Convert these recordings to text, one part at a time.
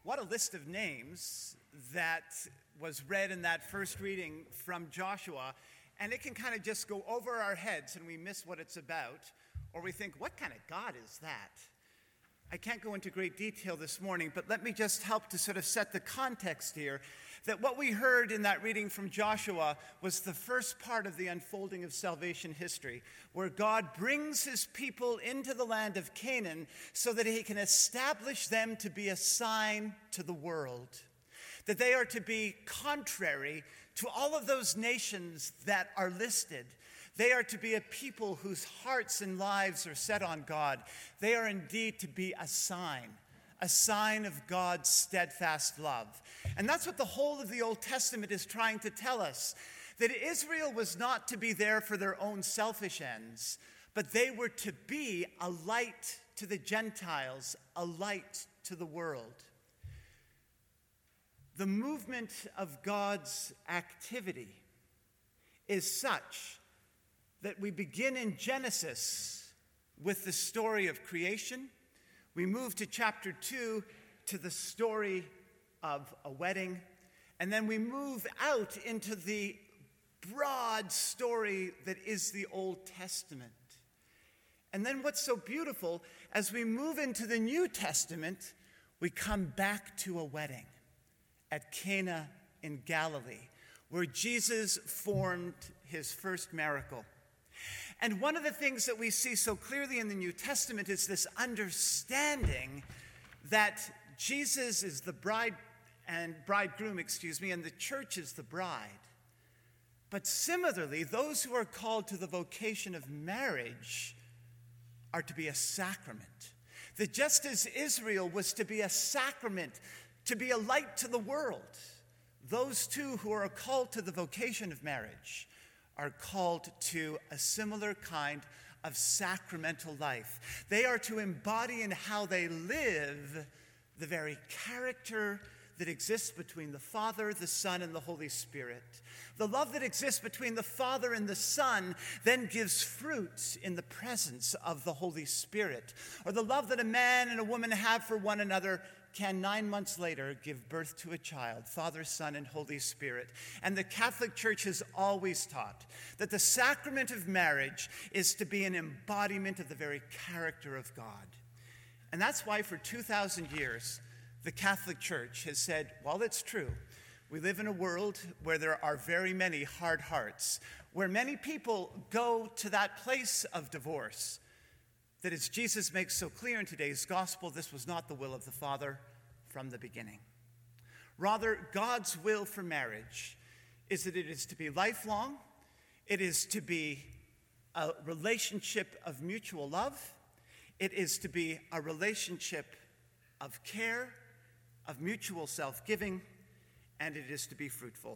What a list of names that was read in that first reading from Joshua, and it can kind of just go over our heads and we miss what it's about, or we think, what kind of God is that? I can't go into great detail this morning, but let me just help to sort of set the context here, that what we heard in that reading from Joshua was the first part of the unfolding of salvation history, where God brings his people into the land of Canaan so that he can establish them to be a sign to the world, that they are to be contrary to all of those nations that are listed. They are to be a people whose hearts and lives are set on God. They are indeed to be a sign of God's steadfast love. And that's what the whole of the Old Testament is trying to tell us, that Israel was not to be there for their own selfish ends, but they were to be a light to the Gentiles, a light to the world. The movement of God's activity is such that we begin in Genesis with the story of creation. We move to chapter 2 to the story of a wedding. And then we move out into the broad story that is the Old Testament. And then what's so beautiful, as we move into the New Testament, we come back to a wedding at Cana in Galilee, where Jesus formed his first miracle. And one of the things that we see so clearly in the New Testament is this understanding that Jesus is the bridegroom, and the church is the bride. But similarly, those who are called to the vocation of marriage are to be a sacrament. That just as Israel was to be a sacrament, to be a light to the world, those too who are called to the vocation of marriage are called to a similar kind of sacramental life. They are to embody in how they live the very character that exists between the Father, the Son, and the Holy Spirit. The love that exists between the Father and the Son then gives fruit in the presence of the Holy Spirit. Or the love that a man and a woman have for one another can 9 months later give birth to a child, Father, Son, and Holy Spirit. And the Catholic Church has always taught that the sacrament of marriage is to be an embodiment of the very character of God. And that's why for 2,000 years, the Catholic Church has said, while it's true, we live in a world where there are very many hard hearts, where many people go to that place of divorce, that as Jesus makes so clear in today's gospel, this was not the will of the Father from the beginning. Rather, God's will for marriage is that it is to be lifelong, it is to be a relationship of mutual love, it is to be a relationship of care, of mutual self-giving, and it is to be fruitful.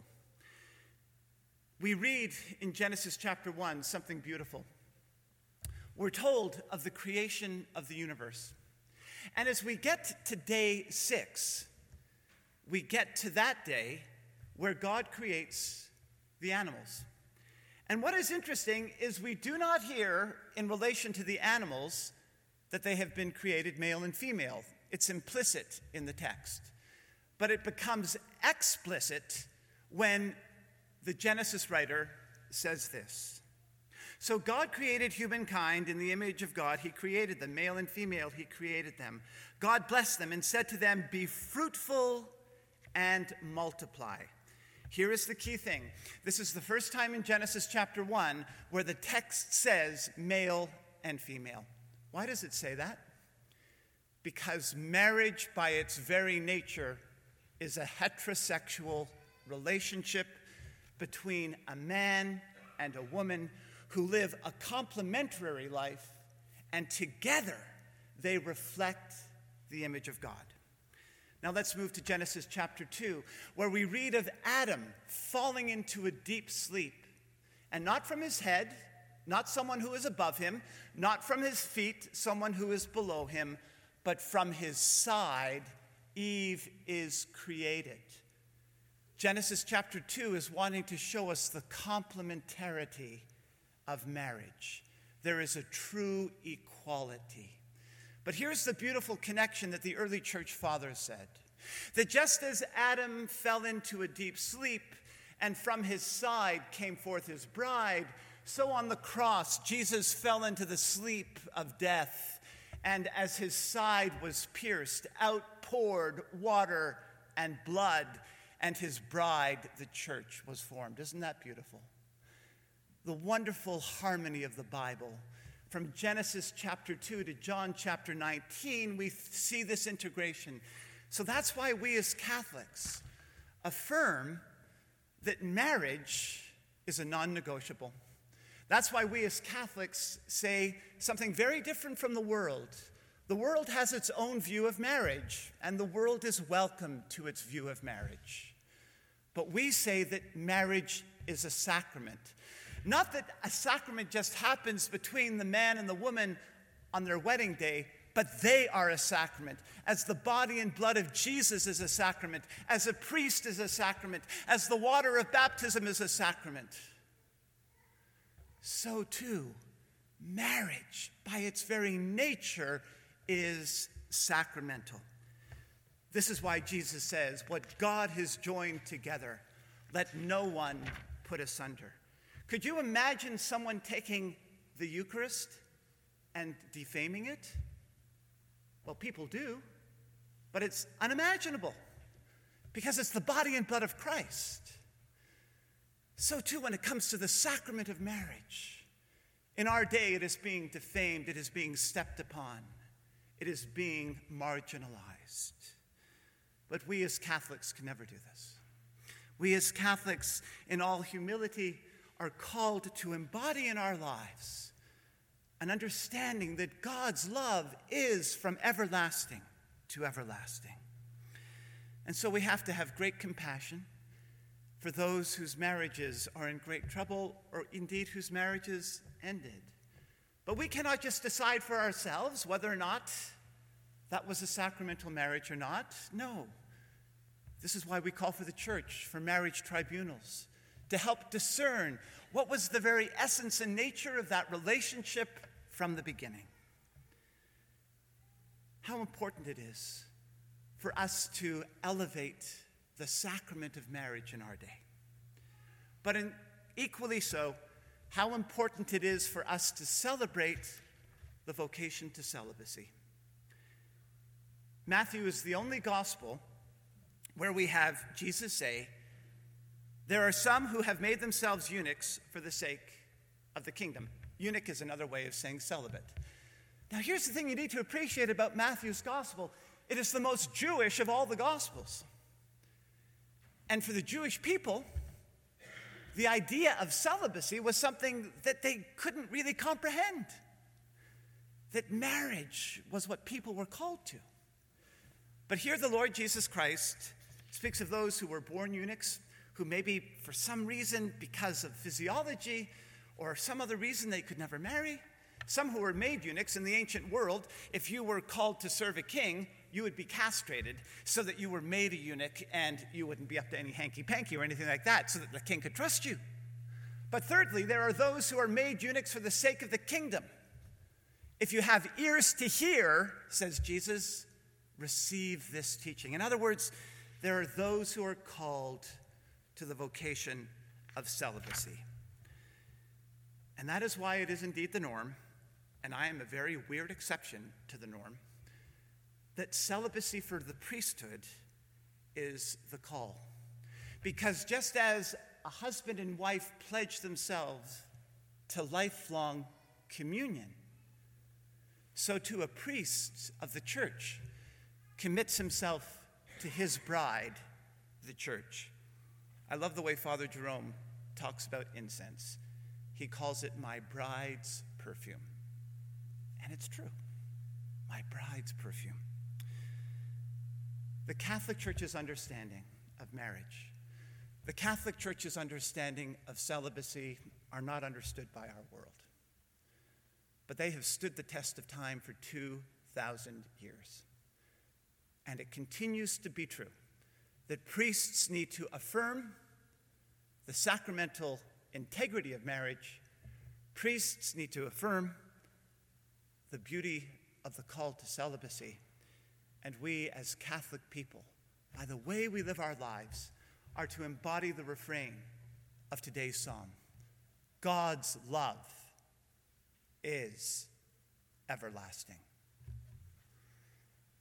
We read in Genesis chapter 1 something beautiful. We're told of the creation of the universe. And as we get to day 6, we get to that day where God creates the animals. And what is interesting is we do not hear in relation to the animals that they have been created male and female. It's implicit in the text. But it becomes explicit when the Genesis writer says this. So God created humankind in the image of God. He created them, male and female, he created them. God blessed them and said to them, be fruitful and multiply. Here is the key thing. This is the first time in Genesis chapter 1 where the text says male and female. Why does it say that? Because marriage by its very nature is a heterosexual relationship between a man and a woman who live a complementary life, and together they reflect the image of God. Now let's move to Genesis chapter 2, where we read of Adam falling into a deep sleep, and not from his head, not someone who is above him, not from his feet, someone who is below him, but from his side, Eve is created. Genesis chapter 2 is wanting to show us the complementarity of marriage. There is a true equality. But here's the beautiful connection that the early church fathers said. That just as Adam fell into a deep sleep, and from his side came forth his bride, so on the cross Jesus fell into the sleep of death, and as his side was pierced, out poured water and blood, and his bride, the church, was formed. Isn't that beautiful? The wonderful harmony of the Bible. From Genesis chapter 2 to John chapter 19, we see this integration. So that's why we as Catholics affirm that marriage is a non-negotiable. That's why we as Catholics say something very different from the world. The world has its own view of marriage, and the world is welcome to its view of marriage. But we say that marriage is a sacrament. Not that a sacrament just happens between the man and the woman on their wedding day, but they are a sacrament. As the body and blood of Jesus is a sacrament, as a priest is a sacrament, as the water of baptism is a sacrament, so too, marriage, by its very nature, is sacramental. This is why Jesus says, what God has joined together, let no one put asunder. Could you imagine someone taking the Eucharist and defaming it? Well, people do, but it's unimaginable because it's the body and blood of Christ. So too, when it comes to the sacrament of marriage, in our day it is being defamed, it is being stepped upon, it is being marginalized. But we as Catholics can never do this. We as Catholics, in all humility, are called to embody in our lives an understanding that God's love is from everlasting to everlasting. And so we have to have great compassion for those whose marriages are in great trouble, or indeed whose marriages ended. But we cannot just decide for ourselves whether or not that was a sacramental marriage or not. No. This is why we call for the church, for marriage tribunals, to help discern what was the very essence and nature of that relationship from the beginning. How important it is for us to elevate the sacrament of marriage in our day. But equally so, how important it is for us to celebrate the vocation to celibacy. Matthew is the only gospel where we have Jesus say, there are some who have made themselves eunuchs for the sake of the kingdom. Eunuch is another way of saying celibate. Now here's the thing you need to appreciate about Matthew's gospel. It is the most Jewish of all the gospels. And for the Jewish people, the idea of celibacy was something that they couldn't really comprehend. That marriage was what people were called to. But here the Lord Jesus Christ speaks of those who were born eunuchs, who maybe for some reason, because of physiology or some other reason, they could never marry. Some who were made eunuchs in the ancient world, if you were called to serve a king, you would be castrated so that you were made a eunuch and you wouldn't be up to any hanky-panky or anything like that, so that the king could trust you. But thirdly, there are those who are made eunuchs for the sake of the kingdom. If you have ears to hear, says Jesus, receive this teaching. In other words, there are those who are called to the vocation of celibacy. And that is why it is indeed the norm, and I am a very weird exception to the norm, that celibacy for the priesthood is the call. Because just as a husband and wife pledge themselves to lifelong communion, so too a priest of the church commits himself to his bride, the church. I love the way Father Jerome talks about incense. He calls it my bride's perfume. And it's true. My bride's perfume. The Catholic Church's understanding of marriage, the Catholic Church's understanding of celibacy are not understood by our world. But they have stood the test of time for 2,000 years. And it continues to be true that priests need to affirm the sacramental integrity of marriage. Priests need to affirm the beauty of the call to celibacy. And we as Catholic people by the way we live our lives, are to embody the refrain of today's psalm. God's love is everlasting.